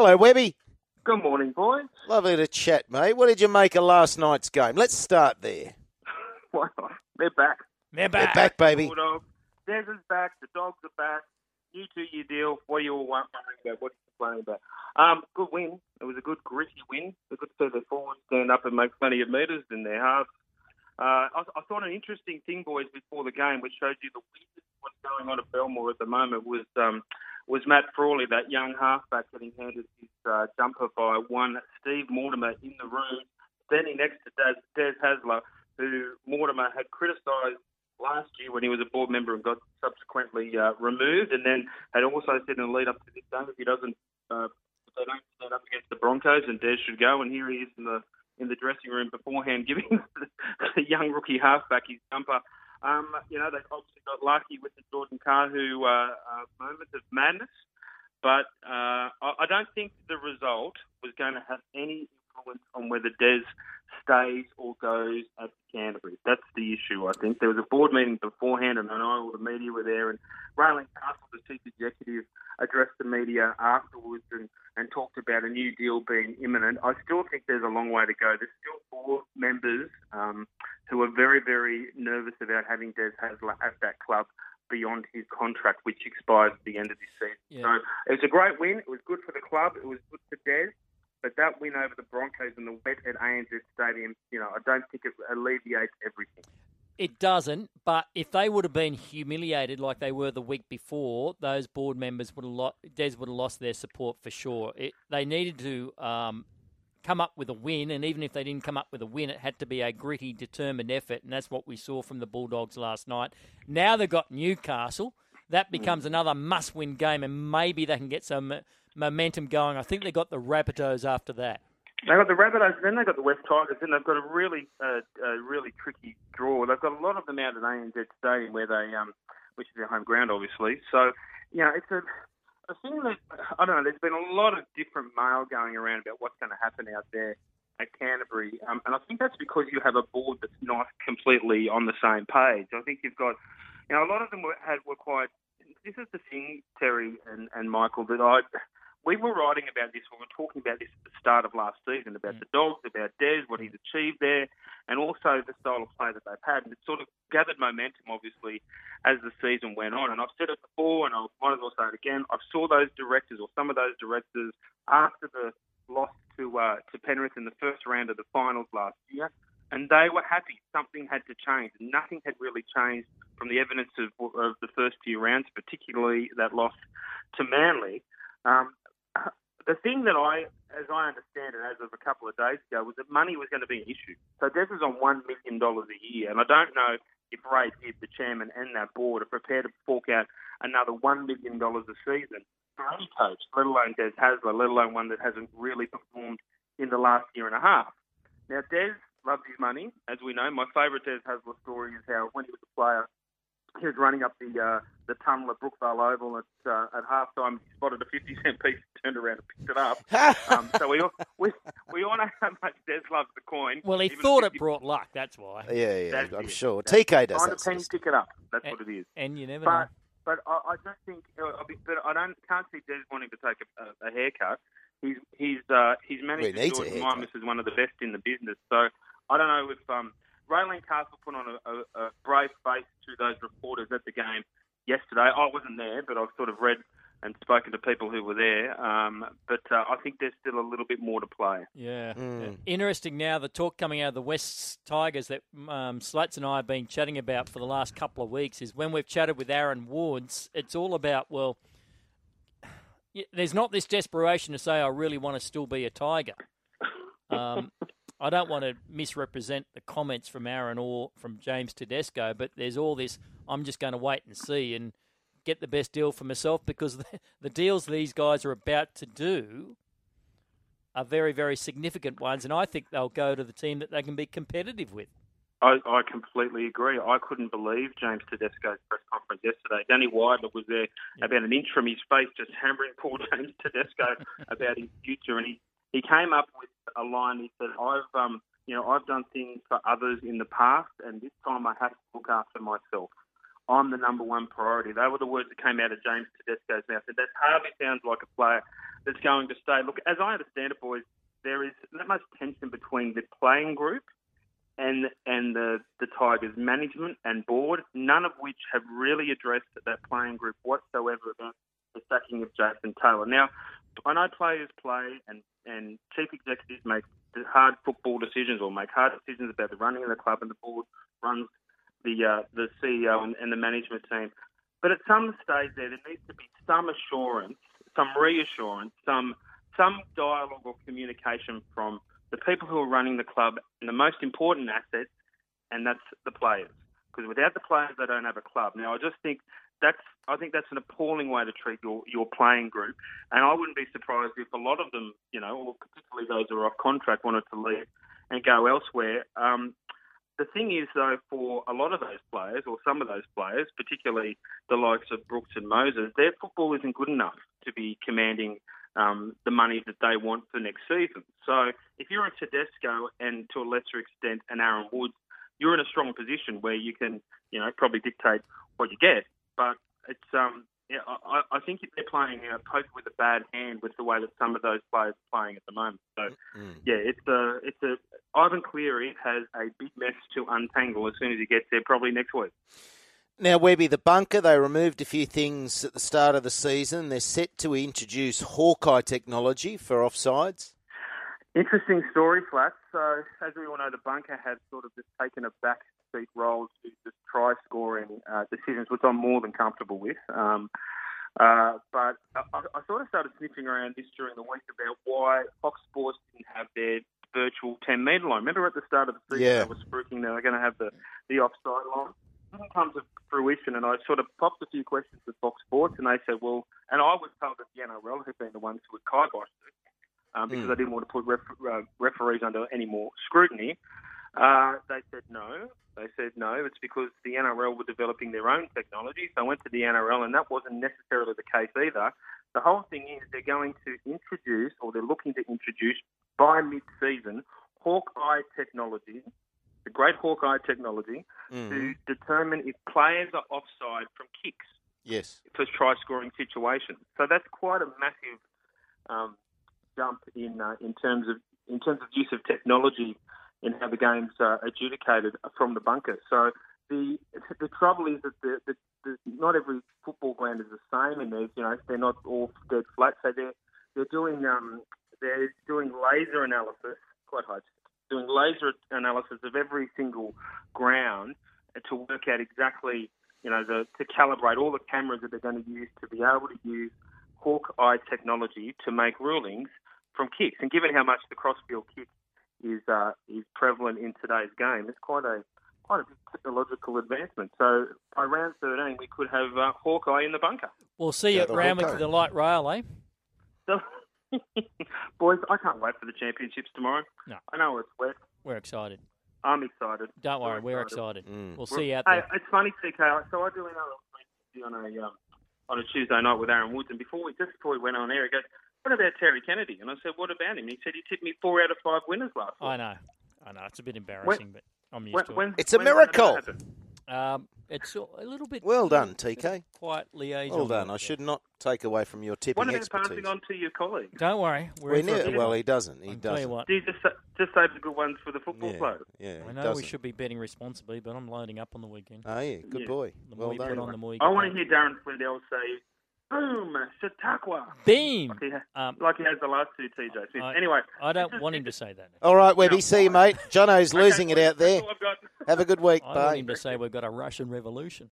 Hello, Webby. Good morning, boys. Lovely to chat, mate. What did you make of last night's game? Let's start there. Well, they're back. They're back, baby. Bulldogs. Des is back. The Dogs are back. New 2-year deal. What do you all want about? What are you complaining about? Good win. It was a good, gritty win. It's good to see their forwards stand up and make plenty of metres in their halves. I thought an interesting thing, boys, before the game, which shows you the weirdness of what's going on at Belmore at the moment, was Matt Frawley, that young halfback, getting handed his jumper by one Steve Mortimer in the room, standing next to Des Hasler, who Mortimer had criticised last year when he was a board member and got subsequently removed, and then had also said in the lead up to this game, if they don't stand up against the Broncos, and Des should go. And here he is in the dressing room beforehand, giving the young rookie halfback his jumper. They obviously got lucky with the Jordan Kahu moment of madness, but I don't think the result was going to have any influence on whether Des stays or goes at Canterbury. That's the issue, I think. There was a board meeting beforehand, and I know all the media were there, and Raelene Castle, the chief executive, addressed the media afterwards and talked about a new deal being imminent. I still think there's a long way to go. There's still board members who are very, very nervous about having Des Hasler at that club beyond his contract, which expires at the end of this season. Yeah. So it was a great win. It was good for the club. It was good for Des. But that win over the Broncos in the wet at ANZ Stadium, I don't think it alleviates everything. It doesn't, but if they would have been humiliated like they were the week before, those board members Des would have lost their support for sure. They needed to come up with a win, and even if they didn't come up with a win, it had to be a gritty, determined effort, and that's what we saw from the Bulldogs last night. Now they've got Newcastle. That becomes another must-win game, and maybe they can get some momentum going. I think they got the Rabbitohs after that. They got the Rabbitohs, then they got the West Tigers, and they've got a really tricky draw. They've got a lot of them out at ANZ Stadium, where they, which is their home ground, obviously. So, it's a thing that, I don't know, there's been a lot of different mail going around about what's going to happen out there at Canterbury. And I think that's because you have a board that's not completely on the same page. I think you've got, a lot of them were quite, this is the thing, Terry and Michael, that we were writing about this, we were talking about this at the start of last season, about the Dogs, about Des, what he's achieved there, and also the style of play that they've had. And it sort of gathered momentum, obviously, as the season went on. And I've said it before, and I might as well say it again, I saw those directors, or some of those directors, after the loss to Penrith in the first round of the finals last year, and they were happy. Something had to change. Nothing had really changed from the evidence of the first few rounds, particularly that loss to Manly. The thing that as I understand it, as of a couple of days ago, was that money was going to be an issue. So Des is on $1 million a year, and I don't know if Ray Gibb, the chairman, and that board are prepared to fork out another $1 million a season for any coach, let alone Des Hasler, let alone one that hasn't really performed in the last year and a half. Now, Des loves his money, as we know. My favourite Des Hasler story is how, when he was a player, he was running up the tunnel at Brookvale Oval at halftime. He spotted a 50-cent piece, turned around and picked it up. So we all know how much Des loves the coin. Well, he thought it brought luck. That's why. Yeah, I'm sure. TK does find that. A penny, pick it up. That's what it is. And you never know. But I don't think. But can't see Des wanting to take a haircut. He's managed to do it. Mimas is one of the best in the business. So I don't know if Raelene Castle put on a brave face to those reporters at the game yesterday. I wasn't there, but I've sort of read and spoken to people who were there. But I think there's still a little bit more to play. Yeah. Interesting now, the talk coming out of the West Tigers that Slats and I have been chatting about for the last couple of weeks is when we've chatted with Aaron Woods, it's all about, there's not this desperation to say, I really want to still be a Tiger. I don't want to misrepresent the comments from Aaron or from James Tedesco, but there's all this, I'm just going to wait and see and get the best deal for myself, because the deals these guys are about to do are very, very significant ones, and I think they'll go to the team that they can be competitive with. I completely agree. I couldn't believe James Tedesco's press conference yesterday. Danny Weidler was there about an inch from his face, just hammering poor James Tedesco about his future, and he came up with a line. He said, I've done things for others in the past, and this time I have to look after myself. I'm the number one priority. They were the words that came out of James Tedesco's mouth. And that hardly sounds like a player that's going to stay. Look, as I understand it, boys, there is that much tension between the playing group and the Tigers management and board, none of which have really addressed that playing group whatsoever about the sacking of Jason Taylor. Now, I know players play and chief executives make hard football decisions or make hard decisions about the running of the club, and the board runs the CEO and the management team. But at some stage there needs to be some assurance, some reassurance, some dialogue or communication from the people who are running the club and the most important asset, and that's the players. Because without the players, they don't have a club. Now, I think that's an appalling way to treat your playing group, and I wouldn't be surprised if a lot of them, or particularly those who are off contract, wanted to leave and go elsewhere. The thing is, though, for a lot of those players, or some of those players, particularly the likes of Brooks and Moses, their football isn't good enough to be commanding the money that they want for next season. So if you're a Tedesco and, to a lesser extent, an Aaron Woods, you're in a strong position where you can, probably dictate what you get. But it's, I think they're playing poker with a bad hand with the way that some of those players are playing at the moment. So, it's Ivan Cleary has a big mess to untangle as soon as he gets there, probably next week. Now, Webby, the bunker, they removed a few things at the start of the season. They're set to introduce Hawkeye technology for offsides. Interesting story, Flats. So, as we all know, the bunker has sort of just taken a backseat role to just try-scoring decisions, which I'm more than comfortable with. But I sort of started sniffing around this during the week about why Fox Sports didn't have their virtual 10-metre line. Remember at the start of the season, they were spruiking they were going to have the offside line? It didn't come to fruition, and I sort of popped a few questions to Fox Sports, and they said, well, and I was told that the NRL had been the ones who had kiboshed it because they didn't want to put referees under any more scrutiny. They said no. They said no, it's because the NRL were developing their own technology. So I went to the NRL, and that wasn't necessarily the case either. The whole thing is they're going to introduce, or they're looking to introduce, by mid-season, Hawkeye technology, the great Hawkeye technology, to determine if players are offside from kicks. Yes. For try-scoring situations. So that's quite a massive jump in terms of use of technology in how the game's adjudicated from the bunker. So the trouble is that the not every football ground is the same, and they're not all dead flat. So they're doing laser analysis, quite high, doing laser analysis of every single ground to work out exactly, to calibrate all the cameras that they're going to use to be able to use Hawkeye technology to make rulings from kicks. And given how much the crossfield kick is prevalent in today's game, it's quite a big technological advancement. So by round 13, we could have Hawkeye in the bunker. We'll see you at Randwick to the light rail, eh? So, boys, I can't wait for the championships tomorrow. No. I know it's wet. We're excited. I'm excited. Don't worry, we're excited. We'll see you out there. Hey, it's funny, TK. So I do another on a Tuesday night with Aaron Woods, and before we went on air, he goes, "What about Terry Kennedy?" And I said, "What about him?" He said, "He tipped me 4 out of 5 winners last week." I know. It's a bit embarrassing, but I'm used to it. It's a miracle. It's a little bit... Well done, TK. Quite liaison. Well done. I should not take away from your tipping expertise. What about passing on to your colleague? Don't worry. Well, he doesn't. He doesn't. What. Do you just save the good ones for the football players? Yeah, I know we should be betting responsibly, but I'm loading up on the weekend. Oh, yeah. Good boy. Well done. Put on, the more you I want to hear Darren Flindell say, "Boom, Chautauqua." Beam. Like he has the last two TJ Smith. Anyway. I don't want him to say that. All right, Webby. See you, mate. Jono's losing it out there. Have a good week. I want him to say we've got a Russian revolution.